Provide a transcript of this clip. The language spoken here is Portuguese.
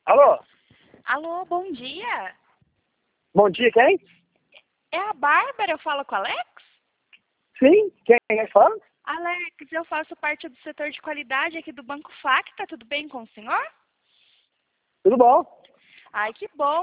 Alô? Alô, bom dia. Bom dia, quem? É a Bárbara, eu falo com o Alex? Sim, quem é que fala? Alex, eu faço parte do setor de qualidade aqui do Banco Facta, tudo bem com o senhor? Tudo bom? Ai, que bom.